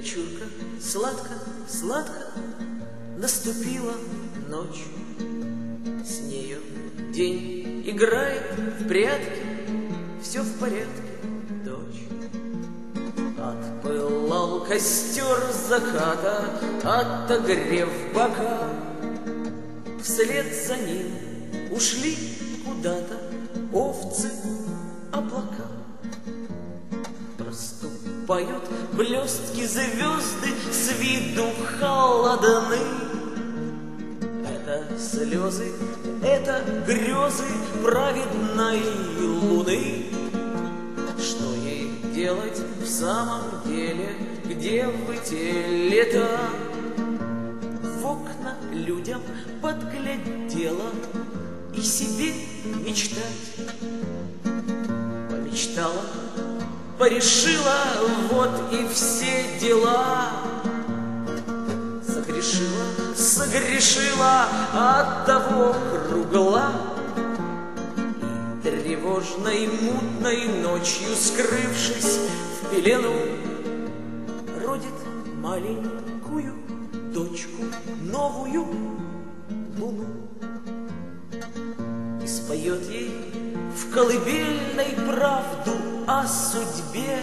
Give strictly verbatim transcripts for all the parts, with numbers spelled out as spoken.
дочурка, сладко, сладко наступила ночь. С нею день играет в прятки, все в порядке, дочь. Отпылал костер заката, отогрев бока. Вслед за ним ушли куда-то овцы, облака. Проступают блестки звезды, с виду холодны. Это слезы, это грезы праведной луны. Что ей делать в самом деле, где в те лета? В окна людям подглядела и себе мечтать помечтала, порешила, вот и все дела. Согрешила, согрешила, от того кругла. И тревожной, мутной ночью, скрывшись в пелену, родит маленькую дочку, новую луну. И споет ей в колыбельной правду о судьбе,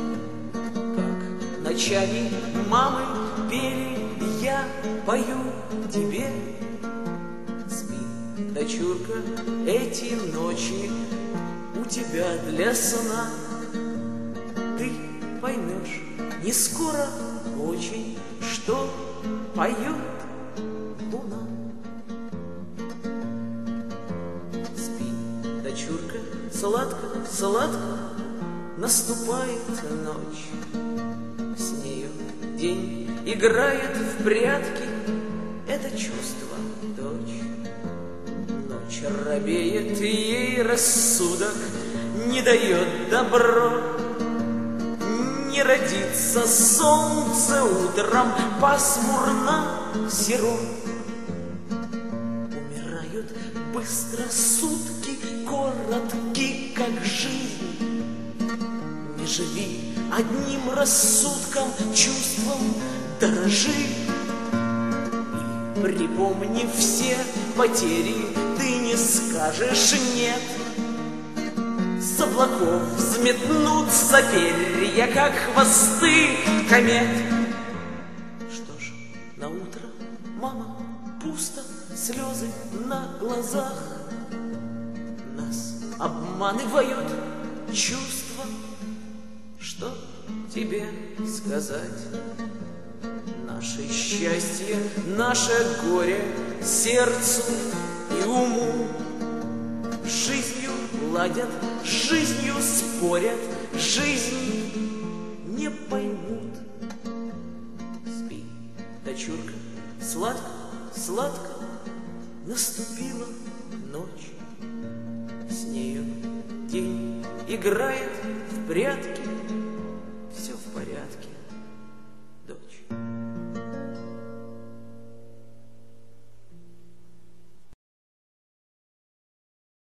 как ночами мамы пели, я пою тебе. Спи, дочурка, эти ночи у тебя для сна. Ты поймешь не скоро очень, что поет луна. Спи, дочурка, сладко, сладко наступает ночь. С нею день играет в прятки, это чувство, дочь. Ночь робеет, ей рассудок не дает добро. Не родится солнце утром, пасмурно серо. Умирают быстро сутки, коротки, как жизнь. Не живи одним рассудком, чувством дорожи. И припомни все потери, ты не скажешь нет. С облаков взметнутся перья, как хвосты комет. Что ж, на утро, мама, пусто, слезы на глазах. Нас обманывают чувства. Что тебе сказать? Наше счастье, наше горе сердцу и уму. Жизнью ладят, жизнью спорят, жизнь не поймут. Спи, дочурка, сладко, сладко наступила ночь. С нею день играет в прятки, все в порядке.